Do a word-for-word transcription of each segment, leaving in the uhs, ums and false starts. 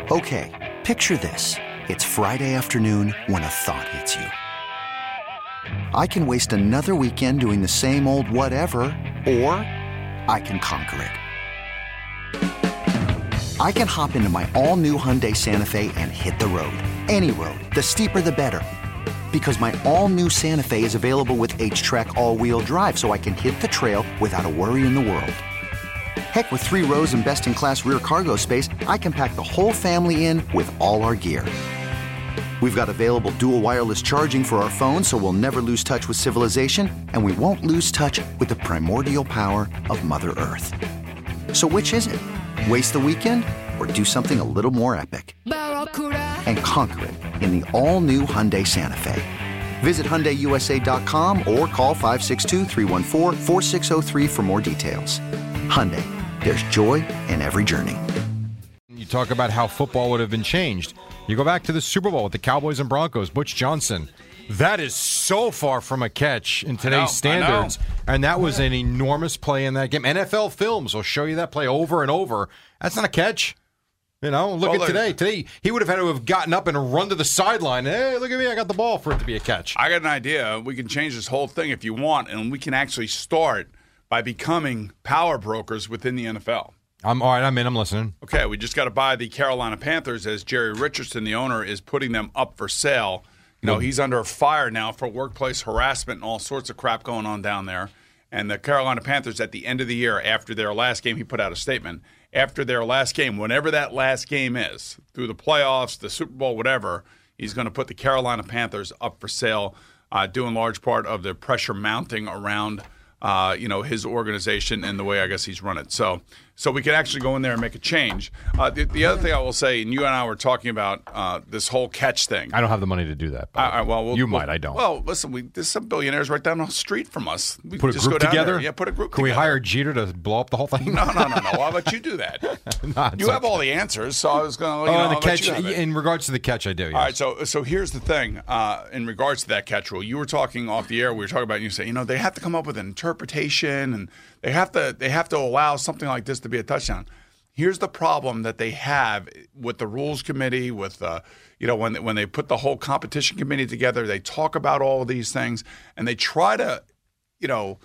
Okay, picture this. It's Friday afternoon when a thought hits you. I can waste another weekend doing the same old whatever, or I can conquer it. I can hop into my all-new Hyundai Santa Fe and hit the road. Any road. The steeper, the better. Because my all-new Santa Fe is available with H-Track all-wheel drive, so I can hit the trail without a worry in the world. Heck, with three rows and best-in-class rear cargo space, I can pack the whole family in with all our gear. We've got available dual wireless charging for our phones, so we'll never lose touch with civilization, and we won't lose touch with the primordial power of Mother Earth. So which is it? Waste the weekend or do something a little more epic? And conquer it in the all-new Hyundai Santa Fe. Visit Hyundai U S A dot com or call five six two, three one four, four six zero three for more details. Hyundai, there's joy in every journey. You talk about how football would have been changed. You go back to the Super Bowl with the Cowboys and Broncos, Butch Johnson. That is so far from a catch in today's I know, standards. I know. And that was an enormous play in that game. N F L films will show you that play over and over. That's not a catch. You know, look well, at today. Today, he would have had to have gotten up and run to the sideline. Hey, look at me, I got the ball for it to be a catch. I got an idea. We can change this whole thing if you want, and we can actually start by becoming power brokers within the N F L. I'm all right, I'm in, I'm listening. Okay, we just got to buy the Carolina Panthers as Jerry Richardson, the owner, is putting them up for sale. You know, he's under fire now for workplace harassment and all sorts of crap going on down there. And the Carolina Panthers, at the end of the year, after their last game, he put out a statement. After their last game, whenever that last game is, through the playoffs, the Super Bowl, whatever, he's going to put the Carolina Panthers up for sale, uh, due in large part of the pressure mounting around Uh, you know, his organization and the way I guess he's run it. So so we can actually go in there and make a change. Uh, the, the other thing I will say, and you and I were talking about uh, this whole catch thing. I don't have the money to do that. All right, well, we'll, you we'll, might, I don't. Well, listen, we, there's some billionaires right down the street from us. We put a just group go down together? There. Yeah, put a group Can together. we hire Jeter to blow up the whole thing? No, no, no, no. Why would you do that? no, you have all the answers, so I was going to, you oh, know, the I'll catch, let you have it. in regards to the catch, I do, yes. All right, so so here's the thing. Uh, in regards to that catch rule, you were talking off the air. We were talking about, and you say, you know, they have to come up with an interpretation, and they have to they have to allow something like this to be a touchdown. Here's the problem that they have with the rules committee, with uh, you know, when when they put the whole competition committee together, they talk about all of these things, and they try to, you know,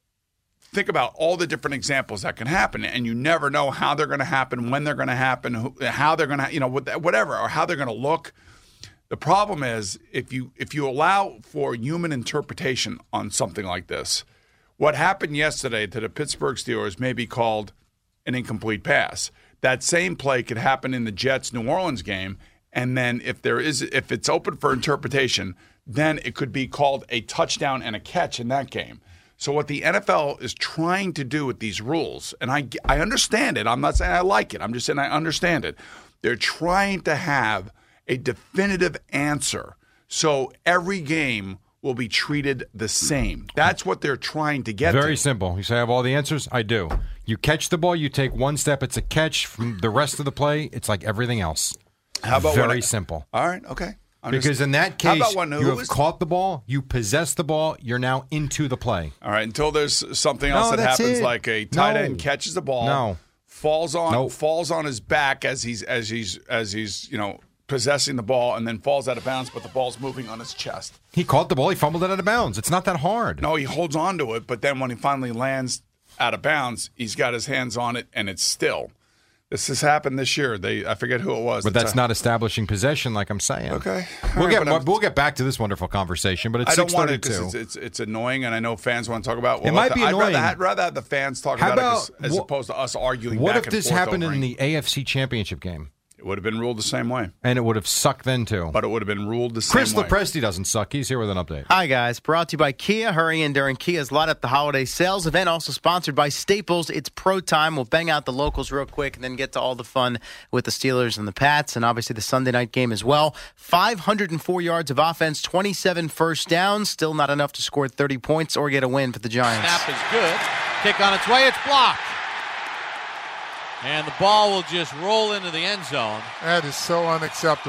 think about all the different examples that can happen, and you never know how they're going to happen, when they're going to happen, who, how they're going to, you know, whatever, or how they're going to look. The problem is if you if you allow for human interpretation on something like this, what happened yesterday to the Pittsburgh Steelers may be called an incomplete pass. That same play could happen in the Jets-New Orleans game, and then if there is if it's open for interpretation, then it could be called a touchdown and a catch in that game. So what the N F L is trying to do with these rules, and I, I understand it. I'm not saying I like it. I'm just saying I understand it. They're trying to have a definitive answer so every game will be treated the same. That's what they're trying to get Very to. simple. You say, I have all the answers? I do. You catch the ball, you take one step, it's a catch. From the rest of the play, it's like everything else. How about Very I, simple. All right, okay. I'm because just, in that case, how about one who you have is, caught the ball, you possess the ball, you're now into the play. All right, until there's something else No, that that's happens, it. like a tight No. end catches the ball, No. falls on Nope. falls on his back as he's as he's as he's you know possessing the ball, and then falls out of bounds, but the ball's moving on his chest. He caught the ball, he fumbled it out of bounds. It's not that hard. No, he holds on to it, but then when he finally lands out of bounds, he's got his hands on it, and it's still. This has happened this year. They I forget who it was. But that's not establishing possession, like I'm saying. Okay. We'll All get right, but I'm- we'll get back to this wonderful conversation, but it's I don't six want it because thirty-two. it's, it's it's annoying, and I know fans want to talk about. Well, It might let be the- I'd annoying. Rather, I'd rather have the fans talk How about, about- it 'cause- as wh- opposed to us arguing. What back if and this forth happened over in it. the A F C Championship game? It would have been ruled the same way, And it would have sucked then, too. but it would have been ruled the Chris same way. Lepresti doesn't suck. He's here with an update. Hi, guys. Brought to you by Kia. Hurry in during Kia's Light Up the Holiday Sales event. Also sponsored by Staples. It's pro time. We'll bang out the locals real quick and then get to all the fun with the Steelers and the Pats and obviously the Sunday night game as well. five hundred four yards of offense, twenty-seven first downs. Still not enough to score thirty points or get a win for the Giants. Snap is good. Kick on its way. It's blocked. And the ball will just roll into the end zone. That is so unacceptable.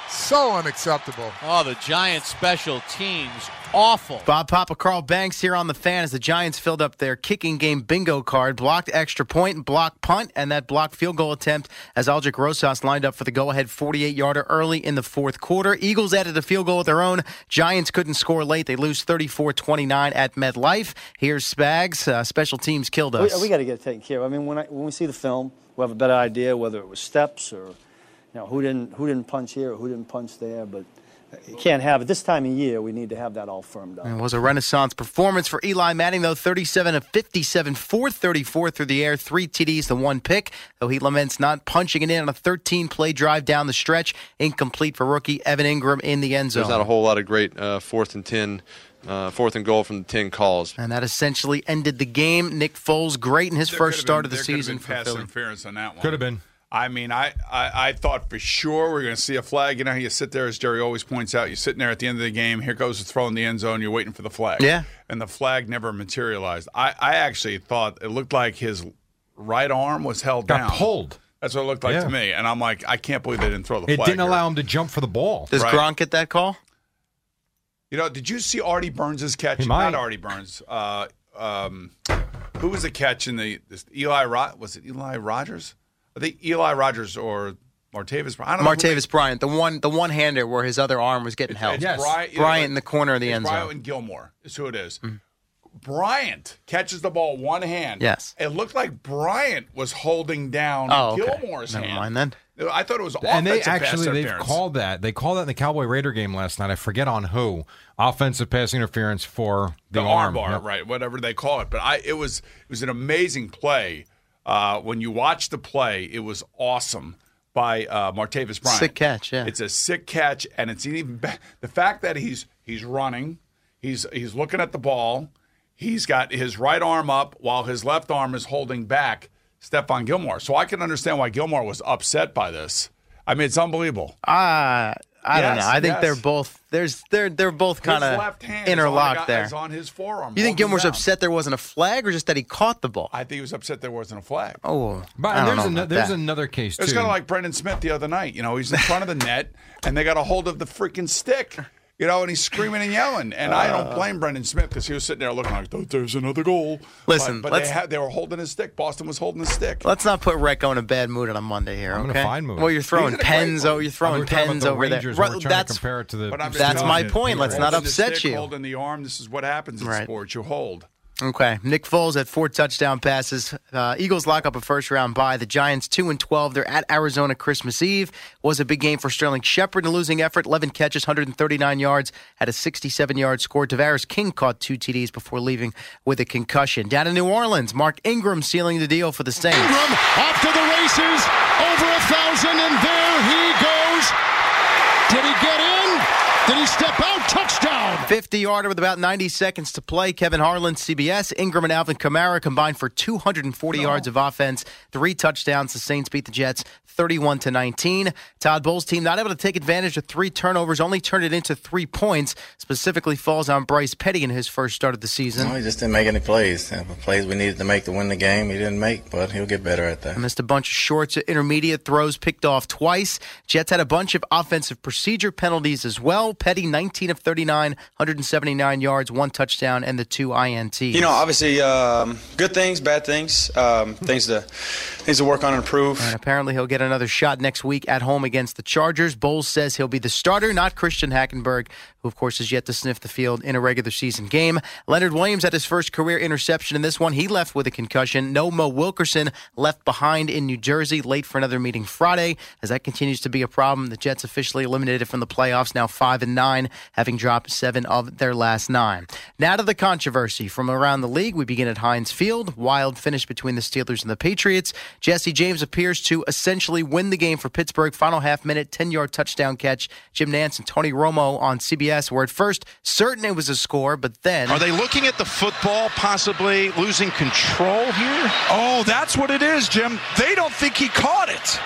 So unacceptable. Oh, the Giants special teams, awful. Bob Papa, Carl Banks here on The Fan as the Giants filled up their kicking game bingo card, blocked extra point, blocked punt, and that blocked field goal attempt as Aldrich Rosas lined up for the go-ahead forty-eight-yarder early in the fourth quarter. Eagles added a field goal of their own. Giants couldn't score late. They lose thirty-four twenty-nine at MetLife. Here's Spags. Uh, special teams killed us. We, we got to get it taken care of. I mean, when, I, when we see the film, we'll have a better idea whether it was steps or, you know, who didn't who didn't punch here or who didn't punch there. But you can't have it. This time of year, we need to have that all firmed up. It was a renaissance performance for Eli Manning, though, thirty-seven of fifty-seven, four thirty-four through the air, three T Ds, the one pick, though he laments not punching it in on a thirteen-play drive down the stretch, incomplete for rookie Evan Ingram in the end zone. There's not a whole lot of great uh, fourth and ten, uh, fourth and goal from the ten calls. And that essentially ended the game. Nick Foles, great in his There first could've start been- of the there could've season been for pass Philly. interference on that one. Could have been. I mean, I, I, I thought for sure we were going to see a flag. You know how you sit there, as Jerry always points out, you're sitting there at the end of the game, here goes the throw in the end zone, you're waiting for the flag. Yeah. And the flag never materialized. I, I actually thought it looked like his right arm was held Got down. pulled. That's what it looked like Yeah. to me. And I'm like, I can't believe they didn't throw the It flag. didn't here. allow him to jump for the ball. Does Right. Gronk get that call? You know, did you see Artie Burns' catch? He might. Not Artie Burns. Uh, um, who was the catch in the this, Eli? Ro- was it Eli Rogers? I think Eli Rogers or Martavis. I don't know. who Martavis Bryant, the one the one hander where his other arm was getting held. It's Yes. Bryant, you Bryant know, in the corner of the it's end Bryant zone. and Gilmore is who it is. Bryant catches the ball one hand. Yes. It looked like Bryant was holding down Oh, okay. Gilmore's Never hand. mind then. I thought it was And they offensive pass actually they've interference. called that. They called that in the Cowboy Raider game last night. I forget on who. Offensive pass interference for the, the arm. arm bar, Yep. right? Whatever they call it. But I, it was it was an amazing play. Uh, when you watch the play, it was awesome by uh, Martavis Bryant. Sick catch, yeah. It's a sick catch, and it's even be- the fact that he's he's running, he's he's looking at the ball, he's got his right arm up while his left arm is holding back Stephon Gilmore. So I can understand why Gilmore was upset by this. I mean, it's unbelievable. Uh, I don't Yes, know. I think yes. they're both there's they're they're both kind His of left hand interlocked is on, there. is on his forearm. You think holding Gilmore's down. upset there wasn't a flag, or just that he caught the ball? I think he was upset there wasn't a flag. Oh, But I don't there's, know ano- about there's that. another case, too. It's kind of like Brendan Smith the other night. You know, he's in front of the net, and they got a hold of the freaking stick. You know, and he's screaming and yelling. And I don't blame Brendan Smith because he was sitting there looking like, "Oh, there's another goal." Listen, but, but they, let's- had, they were holding his stick. Boston was holding his stick. Let's not put Recco in a bad mood on a Monday here. I'm in a okay? fine mood. Well, you're throwing He's in a great pens. mood. Oh, you're We throwing were talking about pens the over Rangers, there. and we're Right, trying that's to compare it to the. But I'm just That's telling my you, point. Let's not holding the upset stick, you. Holding the arm. This is what happens in Right. sports. You hold. Okay. Nick Foles had four touchdown passes. Uh, Eagles lock up a first round bye. The Giants two and twelve. They're at Arizona Christmas Eve. Was a big game for Sterling Shepard in a losing effort. eleven catches, one hundred thirty-nine yards, had a sixty-seven yard score. Tavares King caught two T Ds before leaving with a concussion. Down in New Orleans, Mark Ingram sealing the deal for the Saints. Ingram off to the races, over a thousand, and there he goes. Did he get in? Did he step out? Touchdown! fifty yarder with about ninety seconds to play. Kevin Harlan, C B S. Ingram and Alvin Kamara combined for two hundred forty yards of offense, three touchdowns. The Saints beat the Jets thirty-one to nineteen. Todd Bowles' team not able to take advantage of three turnovers, only turned it into three points. Specifically falls on Bryce Petty in his first start of the season. No, he just didn't make any plays. The plays we needed to make to win the game, he didn't make, but he'll get better at that. Missed a bunch of shorts, intermediate throws, picked off twice. Jets had a bunch of offensive procedure penalties as well. Petty, nineteen of thirty-nine, one hundred seventy-nine yards, one touchdown, and the two I N Ts. You know, obviously, um, good things, bad things, um, things to things to work on and improve. And apparently he'll get another shot next week at home against the Chargers. Bowles says he'll be the starter, not Christian Hackenberg, who, of course, is yet to sniff the field in a regular season game. Leonard Williams had his first career interception in this one. He left with a concussion. No Mo Wilkerson left behind in New Jersey, late for another meeting Friday. As that continues to be a problem, the Jets officially eliminated from the playoffs, now five and nine, having dropped seven of their last nine. Now to the controversy from around the league. We begin at Heinz Field. Wild finish between the Steelers and the Patriots. Jesse James appears to essentially win the game for Pittsburgh. Final half minute, ten-yard touchdown catch. Jim Nantz and Tony Romo on C B S were at first certain it was a score, but then... Are they looking at the football possibly losing control here? Oh, that's what it is, Jim. They don't think he caught it.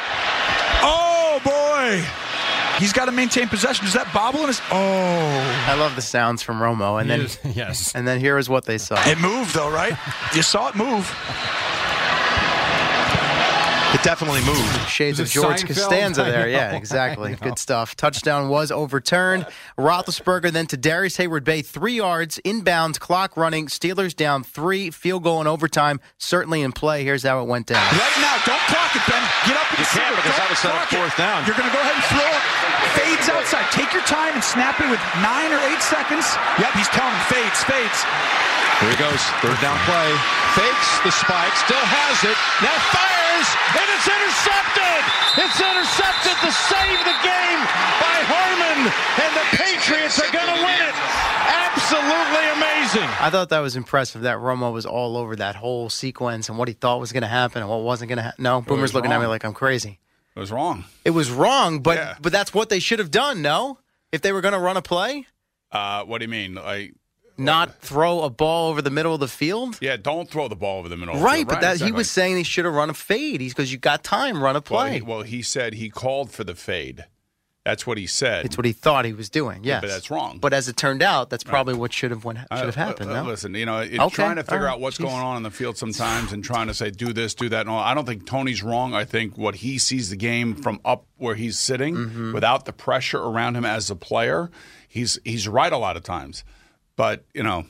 Oh, boy. He's got to maintain possession. Is that bobble in his... Oh. I love the sounds from Romo. And then, Yes, yes. And then here is what they saw. It moved, though, right? You saw it move. It definitely moved. Shades of it George Seinfeld? Costanza I there. know, Yeah, I exactly. know. Good stuff. Touchdown was overturned. Roethlisberger then to Darius Hayward-Bay, three yards, inbounds, clock running. Steelers down three, field goal in overtime, certainly in play. Here's how it went down. Right now, don't clock it, Ben. Get up and You can't because that was set up fourth down. You're going to go ahead and throw it. Fades outside. Take your time and snap it with nine or eight seconds. Yep, he's telling him fades, fades. Here he goes. Third down play. Fakes the spike. Still has it. Now fires. And it's intercepted. It's intercepted to save the game by Harmon. And the Patriots are going to win it. Absolutely amazing. I thought that was impressive that Romo was all over that whole sequence and what he thought was going to happen and what wasn't going to happen. No, Boomer's looking at me like I'm crazy. It was wrong. It was wrong, but Yeah. but that's what they should have done, no? If they were going to run a play? Uh, what do you mean? Like, Not throw a ball over the middle of the field? yeah, don't throw the ball over the middle. of the Right, field. but that he exactly. was saying they should have run a fade. He's because you got time, run a Well play. he, well, he said he called for the fade. That's what he said. It's what he thought he was doing. Yes, but that's wrong. But as it turned out, that's probably what should have went, should have Uh, happened. uh, no? Listen, you know, it's Okay, trying to figure all right, out what's jeez. going on in the field sometimes and trying to say, do this, do that. And all. I don't think Tony's wrong. I think what he sees the game from up where he's sitting Mm-hmm. without the pressure around him as a player, he's he's right a lot of times. But, you know,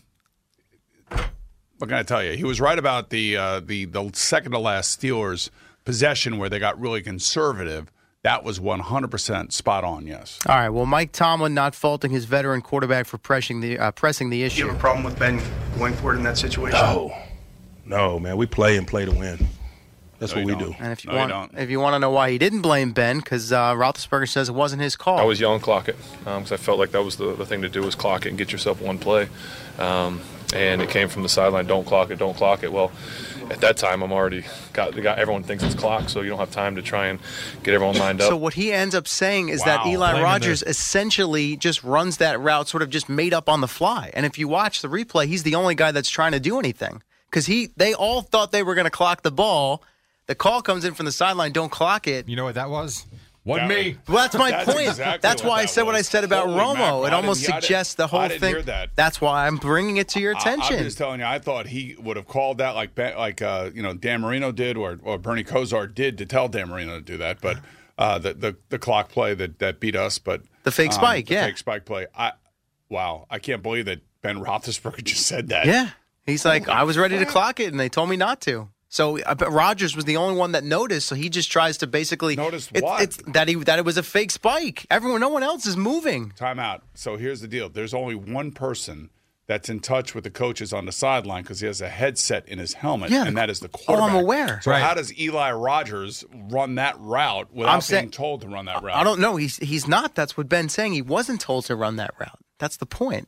what can I tell you? He was right about the uh, the the second to last Steelers possession where they got really conservative. That was one hundred percent spot on, yes. All right, well, Mike Tomlin not faulting his veteran quarterback for pressing the, uh, pressing the issue. You have a problem with Ben going for it in that situation? No, no, man. We play and play to win. That's No, what you we don't. do. And if you No, you want, don't. if you want to know why he didn't blame Ben, because uh, Roethlisberger says it wasn't his call. I was yelling clock it because I felt like that was the, the thing to do was clock it and get yourself one play. Um, and it came from the sideline, don't clock it, don't clock it. Well, at that time, I'm already got, got everyone thinks it's clock, so you don't have time to try and get everyone lined up. So what he ends up saying is that Wow. Eli Blaming Rogers the- essentially just runs that route sort of just made up on the fly. And if you watch the replay, he's the only guy that's trying to do anything because he they all thought they were going to clock the ball. The call comes in from the sideline, don't clock it. You know what that was? Wasn't That me. was- Well, that's my That's point. exactly that's what why I that said what I was. said about Holy Romo. mackerel. It I almost didn't- I suggests the didn't- whole I didn't thing. hear that. That's why I'm bringing it to your I, attention. I'm just telling you, I thought he would have called that like Ben- like uh, you know Dan Marino did or, or Bernie Kosar did to tell Dan Marino to do that, but uh, the, the the clock play that, that beat us, but The fake um, spike, the yeah. fake spike play. I wow, I can't believe that Ben Roethlisberger just said that. Yeah. He's like, I was ready to clock it, and they told me not to. So uh, but Rogers was the only one that noticed, so he just tries to basically Notice it- what? It's that he that it was a fake spike. Everyone, no one else is moving. Time out. So here's the deal. There's only one person that's in touch with the coaches on the sideline because he has a headset in his helmet, Yeah, and the- that is the Oh, quarterback. I'm aware. So Right. how does Eli Rogers run that route without I'm being saying- told to run that route? I don't know. He's he's not. That's what Ben's saying. He wasn't told to run that route. That's the point.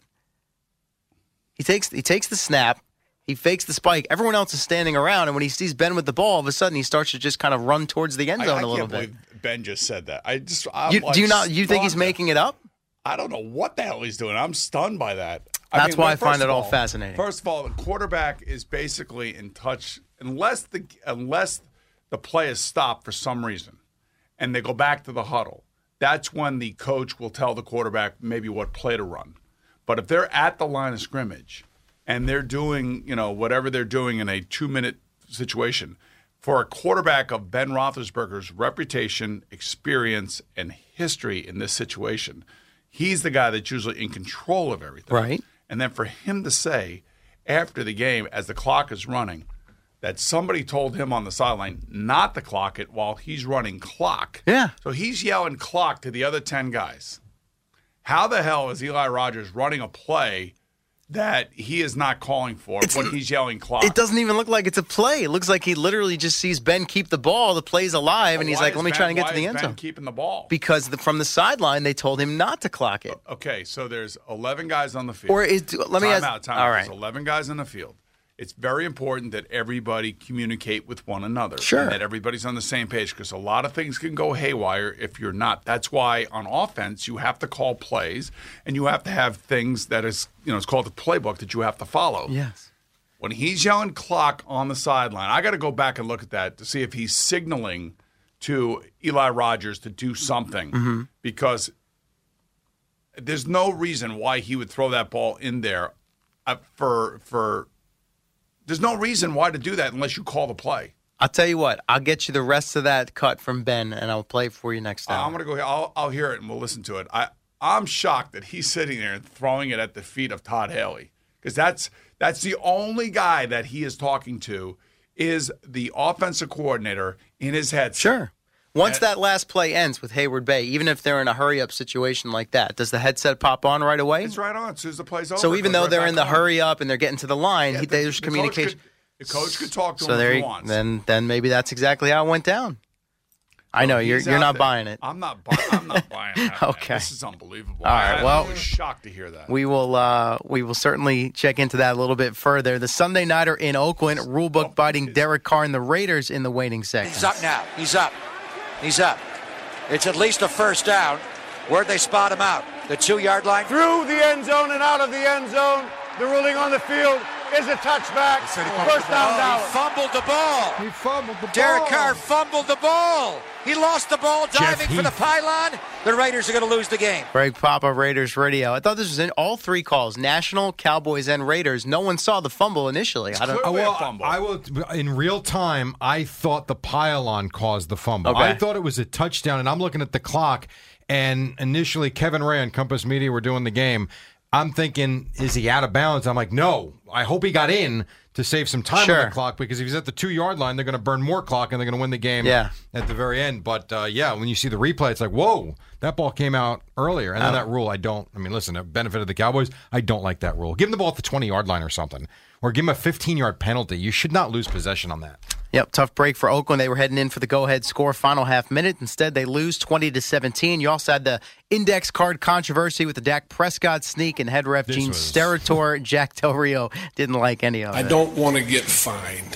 He takes he takes the snap. He fakes the spike. Everyone else is standing around, and when he sees Ben with the ball, all of a sudden he starts to just kind of run towards the end I- zone I a little can't bit. believe Ben just said that. I just I'm You, like do you not? You think he's stunned. making it up? I don't know what the hell he's doing. I'm stunned by that. I That's why I first find it of all fascinating. First of all, the quarterback is basically in touch unless the unless the play is stopped for some reason, and they go back to the huddle. That's when the coach will tell the quarterback maybe what play to run. But if they're at the line of scrimmage and they're doing, you know, whatever they're doing in a two-minute situation, for a quarterback of Ben Roethlisberger's reputation, experience, and history in this situation, he's the guy that's usually in control of everything. Right. And then for him to say after the game, as the clock is running, that somebody told him on the sideline not to clock it while he's running clock. Yeah. So he's yelling clock to the other ten guys. How the hell is Eli Rogers running a play that he is not calling for It's- when he's yelling clock? It doesn't even look like it's a play. It looks like he literally just sees Ben keep the ball. The play's alive, and he's Why like, is "Let me Ben- try and get why to the is end Ben zone." keeping the ball. Because the, from the sideline, they told him not to clock it. Okay, so there's eleven guys on the field. Or is, let me time ask. out, time all out. right. There's eleven guys on the field. It's very important that everybody communicate with one another. Sure. And that everybody's on the same page because a lot of things can go haywire if you're not. That's why on offense you have to call plays and you have to have things that is, you know, it's called the playbook that you have to follow. Yes. When he's yelling clock on the sideline, I got to go back and look at that to see if he's signaling to Eli Rogers to do something Mm-hmm. because there's no reason why he would throw that ball in there uh, for for. There's no reason why to do that unless you call the play. I'll tell you what. I'll get you the rest of that cut from Ben, and I'll play it for you next time. I'm going to go. I'll, I'll hear it and we'll listen to it. I I'm shocked that he's sitting there and throwing it at the feet of Todd Haley, because that's that's the only guy that he is talking to is the offensive coordinator in his head. Sure. Once and, that last play ends with Hayward Bay, even if they're in a hurry-up situation like that, does the headset pop on right away? It's right on as soon as the play's over. So even though right they're in the on. hurry-up and they're getting to the line, yeah, he, the, there's the communication. Coach could, the coach could talk to so him there if he you, wants. Then, then maybe that's exactly how it went down. I know, well, you're you're not there. buying it. I'm not, buy- I'm not buying that. Okay. Man. This is unbelievable. All right, I, well, I was shocked to hear that. We will uh, we will certainly check into that a little bit further. The Sunday Nighter in Oakland, rulebook biting Derek Carr and the Raiders in the waiting section. He's up now. He's up. He's up. It's at least a first down. Where'd they spot him out? The two-yard line? Through the end zone and out of the end zone. The ruling on the field is a touchback. First down, oh, Dallas. He fumbled the ball. He fumbled the Derek ball. Carr fumbled the ball. He lost the ball diving Jeff for the pylon. The Raiders are going to lose the game. Greg Papa, Raiders Radio. I thought this was in all three calls, National, Cowboys, and Raiders. No one saw the fumble initially. I don't. Oh, well, I will. In real time, I thought the pylon caused the fumble. Okay. I thought it was a touchdown, and I'm looking at the clock. And initially, Kevin Ray on Compass Media were doing the game. I'm thinking, is he out of bounds? I'm like, no. I hope he got in to save some time Sure. on the clock, because if he's at the two-yard line, they're going to burn more clock, and they're going to win the game Yeah. at the very end. But, uh, yeah, when you see the replay, it's like, whoa, that ball came out earlier. And then Oh. that rule, I don't – I mean, listen, the benefit of the Cowboys, I don't like that rule. Give them the ball at the twenty-yard line or something, or give them a fifteen-yard penalty. You should not lose possession on that. Yep, tough break for Oakland. They were heading in for the go-ahead score, final half minute. Instead, they lose twenty to seventeen. You also had the index card controversy with the Dak Prescott sneak, and head ref This Gene was- Steratore, Jack Del Rio didn't like any of it. I don't want to get fined.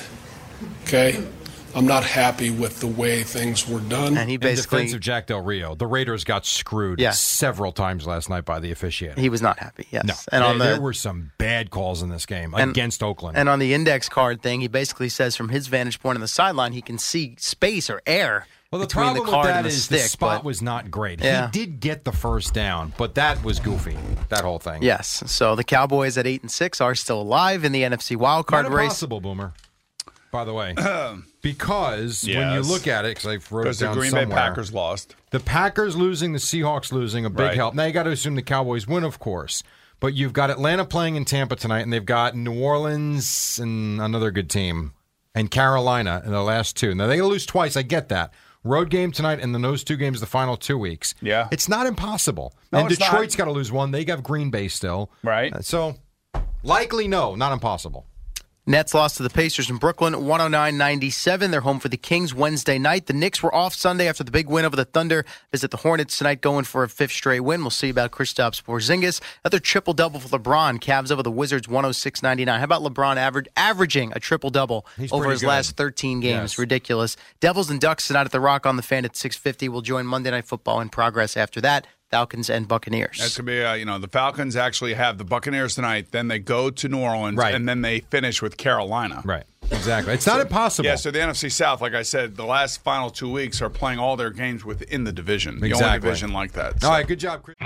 Okay? I'm not happy with the way things were done. And he In basically defense of Jack Del Rio, the Raiders got screwed Yeah. several times last night by the officiating. he was not happy. Yes, No, and on there, the there were some bad calls in this game And- against Oakland. and on the index card thing, he basically says from his vantage point on the sideline, he can see space or air well, the between problem the card with that and the is stick. the spot but- was not great. Yeah. He did get the first down, but that was goofy. That whole thing. Yes, so the Cowboys at eight and six are still alive in the N F C wildcard Not race. impossible, Boomer. By the way, because when you Yes. look at it, because I wrote it Because the down Green somewhere, Bay Packers lost. the Packers losing, the Seahawks losing, a big Right. help. Now you got to assume the Cowboys win, of course. But you've got Atlanta playing in Tampa tonight, and they've got New Orleans and another good team, and Carolina in the last two. Now they lose twice. I get that. Road game tonight, and then those two games the final two weeks. Yeah. It's not impossible. No, and it's not. Detroit's got to lose one. They got Green Bay still. Right. Uh, So likely no, not impossible. Nets lost to the Pacers in Brooklyn, one oh nine ninety-seven. They're home for the Kings Wednesday night. The Knicks were off Sunday after the big win over the Thunder. Visit the Hornets tonight, going for a fifth straight win. We'll see about Kristaps Porzingis. Another triple-double for LeBron. Cavs over the Wizards, one oh six ninety-nine. How about LeBron average, averaging a triple-double He's over pretty his good. last thirteen games? Yes. Ridiculous. Devils and Ducks tonight at the Rock on the Fan at six fifty. We'll join Monday Night Football in progress after that. Falcons and Buccaneers. That's going to be, uh, you know, the Falcons actually have the Buccaneers tonight. Then they go to New Orleans, Right. and then they finish with Carolina. Right. Exactly. It's not impossible. Yeah, so the N F C South, like I said, the last final two weeks are playing all their games within the division. The only Exactly. division like that. All right, good job, Chris.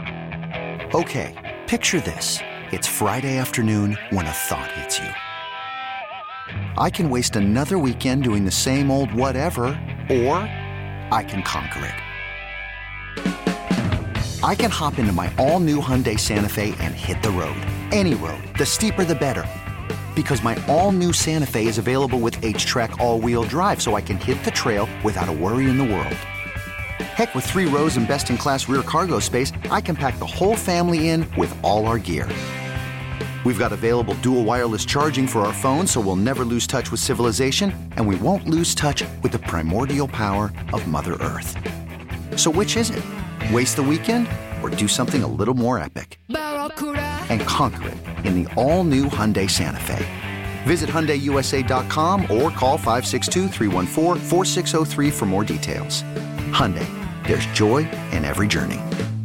Okay, picture this. It's Friday afternoon when a thought hits you. I can waste another weekend doing the same old whatever, or I can conquer it. I can hop into my all-new Hyundai Santa Fe and hit the road. Any road. The steeper, the better. Because my all-new Santa Fe is available with H-Track all-wheel drive, so I can hit the trail without a worry in the world. Heck, with three rows and best-in-class rear cargo space, I can pack the whole family in with all our gear. We've got available dual wireless charging for our phones, so we'll never lose touch with civilization, and we won't lose touch with the primordial power of Mother Earth. So which is it? Waste the weekend or do something a little more epic? And conquer it in the all-new Hyundai Santa Fe. Visit Hyundai U S A dot com or call five six two, three one four, four six zero three for more details. Hyundai, there's joy in every journey.